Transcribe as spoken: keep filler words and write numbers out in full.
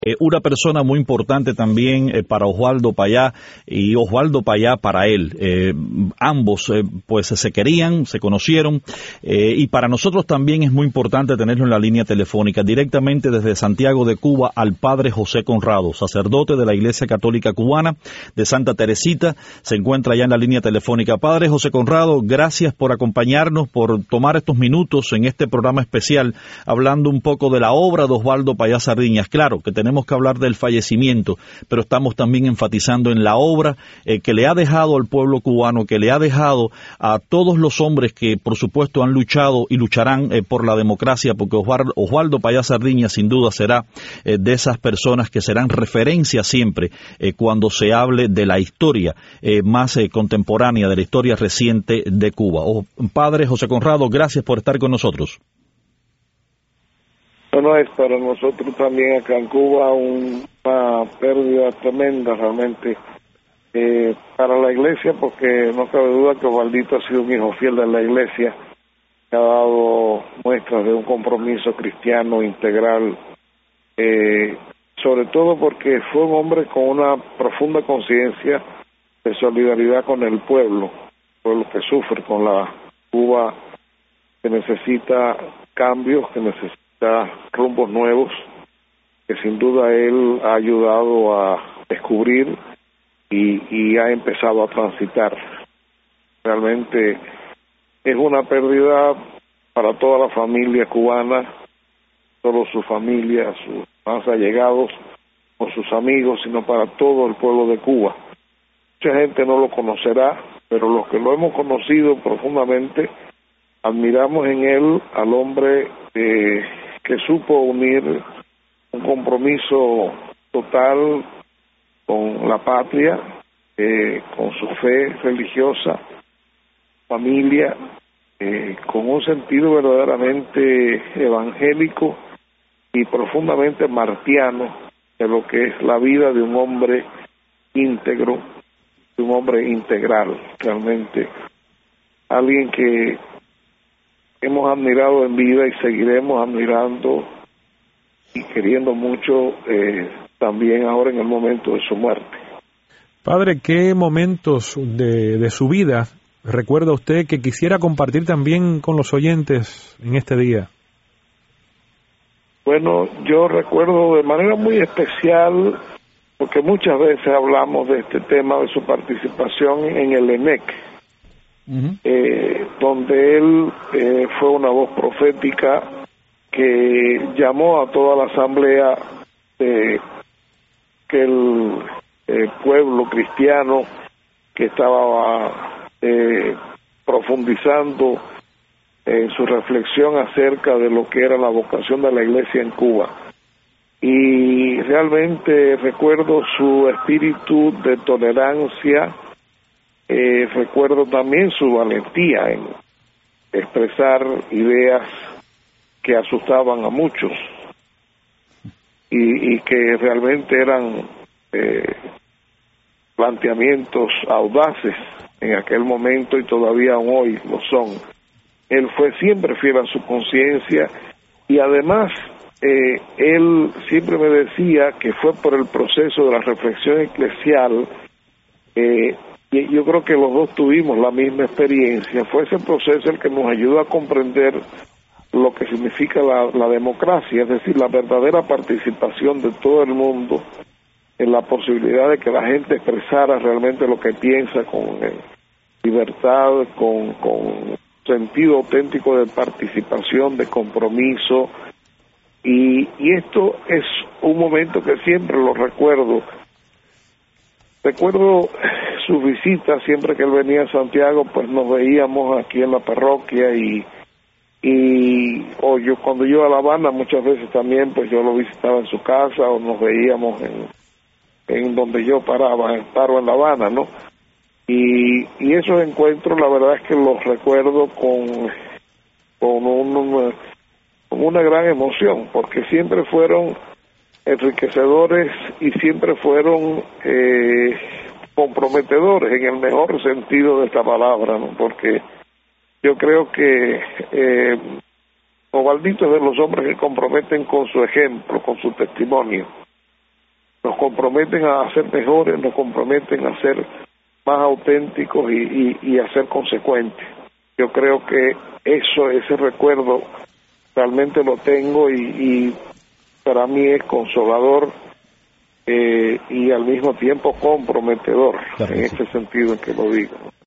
Eh, una persona muy importante también eh, para Osvaldo Payá y Osvaldo Payá para él. Eh, ambos eh, pues se querían, se conocieron eh, y para nosotros también es muy importante tenerlo en la línea telefónica directamente desde Santiago de Cuba al padre José Conrado, sacerdote de la Iglesia Católica Cubana de Santa Teresita. Se encuentra ya en la línea telefónica. Padre José Conrado, gracias por acompañarnos, por tomar estos minutos en este programa especial hablando un poco de la obra de Osvaldo Payá Sardiñas. Claro que tenemos Tenemos que hablar del fallecimiento, pero estamos también enfatizando en la obra eh, que le ha dejado al pueblo cubano, que le ha dejado a todos los hombres que, por supuesto, han luchado y lucharán eh, por la democracia, porque Osvaldo, Osvaldo Payá Sardiñas, sin duda, será eh, de esas personas que serán referencia siempre eh, cuando se hable de la historia eh, más eh, contemporánea, de la historia reciente de Cuba. Oh, padre José Conrado, gracias por estar con nosotros. Bueno, es para nosotros también acá en Cuba una pérdida tremenda realmente eh, para la iglesia, porque no cabe duda que Osvaldito ha sido un hijo fiel de la iglesia, que ha dado muestras de un compromiso cristiano integral, eh, sobre todo porque fue un hombre con una profunda conciencia de solidaridad con el pueblo, pueblo que sufre, con la Cuba que necesita cambios, que necesita rumbos nuevos, que sin duda él ha ayudado a descubrir y, y ha empezado a transitar. Realmente es una pérdida para toda la familia cubana, solo su familia, sus más allegados o sus amigos, sino para todo el pueblo de Cuba. Mucha gente no lo conocerá, pero los que lo hemos conocido profundamente, admiramos en él al hombre eh, que supo unir un compromiso total con la patria, eh, con su fe religiosa, familia, eh, con un sentido verdaderamente evangélico y profundamente martiano de lo que es la vida de un hombre íntegro, de un hombre integral, realmente. Alguien que hemos admirado en vida y seguiremos admirando y queriendo mucho eh, también ahora en el momento de su muerte. Padre, ¿qué momentos de, de su vida recuerda usted que quisiera compartir también con los oyentes en este día? Bueno, yo recuerdo de manera muy especial, porque muchas veces hablamos de este tema, de su participación en el E N E C, Uh-huh. Eh, donde él eh, fue una voz profética que llamó a toda la asamblea de que el eh, pueblo cristiano que estaba eh, profundizando en su reflexión acerca de lo que era la vocación de la iglesia en Cuba. Y realmente recuerdo su espíritu de tolerancia. Eh, recuerdo también su valentía en expresar ideas que asustaban a muchos y, y que realmente eran eh, planteamientos audaces en aquel momento y todavía aún hoy lo son. Él fue siempre fiel a su conciencia y además eh, él siempre me decía que fue por el proceso de la reflexión eclesial. eh, Y yo creo que los dos tuvimos la misma experiencia. Fue ese proceso el que nos ayudó a comprender lo que significa la, la democracia, es decir, la verdadera participación de todo el mundo en la posibilidad de que la gente expresara realmente lo que piensa con eh, libertad, con, con sentido auténtico de participación, de compromiso. Y, y esto es un momento que siempre lo recuerdo. Recuerdo sus visitas, siempre que él venía a Santiago, pues nos veíamos aquí en la parroquia y, y o yo cuando yo a La Habana muchas veces también, pues yo lo visitaba en su casa o nos veíamos en, en donde yo paraba, en paro en La Habana, ¿no? Y, y esos encuentros, la verdad es que los recuerdo con, con, un, con una gran emoción, porque siempre fueron enriquecedores y siempre fueron eh, comprometedores en el mejor sentido de esta palabra, ¿no? Porque yo creo que eh, Osvaldito es de los hombres que comprometen con su ejemplo, con su testimonio, nos comprometen a ser mejores, nos comprometen a ser más auténticos y, y, y a ser consecuentes. Yo creo que eso, ese recuerdo realmente lo tengo y, y para mí es consolador eh, y al mismo tiempo comprometedor, claro, en sí. Este sentido en que lo digo.